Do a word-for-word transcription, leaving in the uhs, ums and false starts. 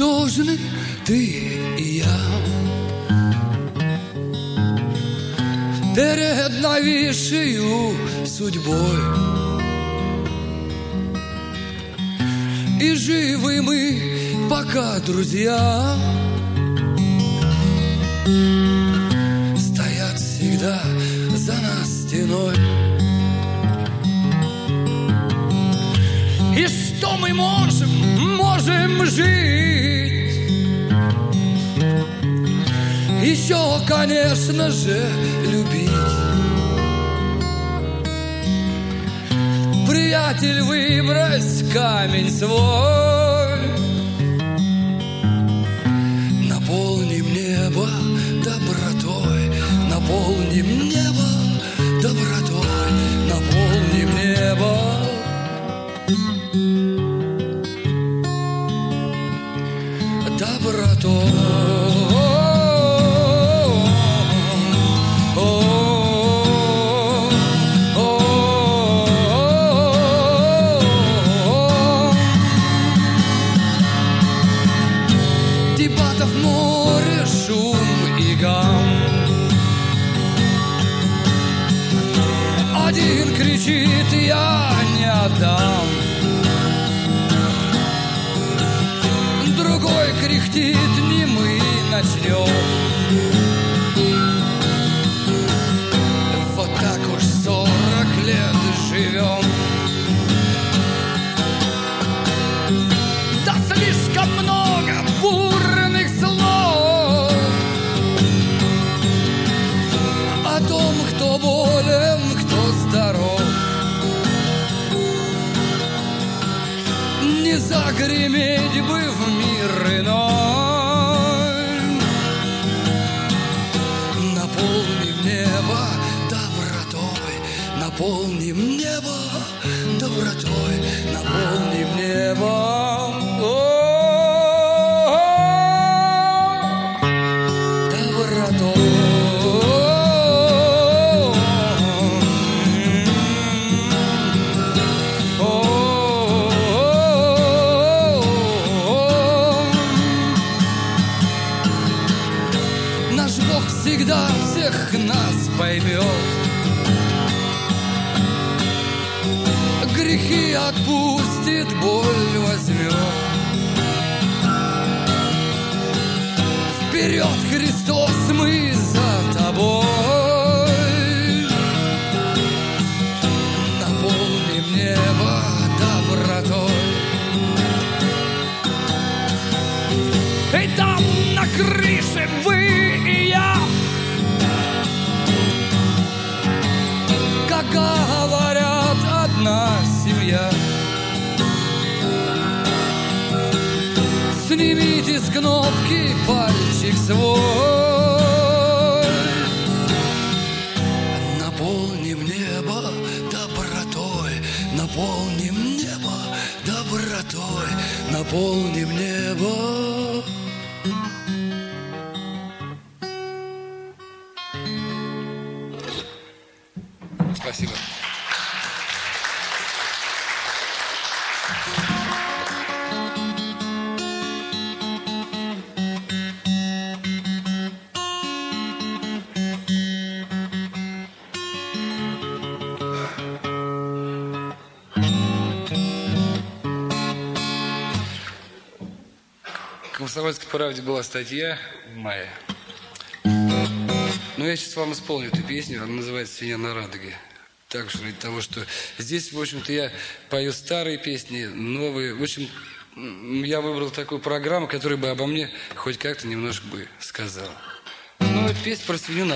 ничтожны ты и я перед нависшую судьбой. И живы мы пока, друзья, стоят всегда за нас стеной. И что мы можем, можем жить. Еще, конечно же, любить. Приятель, выбрось камень свой, наполним небо добротой, наполним небо добротой, наполним небо добротой. Дебатов море, шум и гам. Один кричит: я не отдам. Другой кряхтит: не мы начнем. Вот так уж сорок лет живем. Да слишком много бурных слов о том, кто болен, кто здоров. Не загреметь бы в мир иной. Наполним небо добротой, наполним небо добротой, наполним небо добротой. Наш Бог всегда всех нас поймет, грехи отпустит, боль возьмет. Вперед, Христос, мы за тобой. Наполним небо добротой. И там на крыше вы и я, как говорят, одна семья. Снимите с кнопки пальчик свой. Наполним небо добротой, наполним небо добротой, наполним небо. Спасибо. В «Комсомольской правде» была статья в мае. Но я сейчас вам исполню эту песню. Она называется «Свинья на радуге». Так уж ради того, что здесь, в общем-то, я пою старые песни, новые. В общем, я выбрал такую программу, которая бы обо мне хоть как-то немножко бы сказала. Ну, это песня про свинью на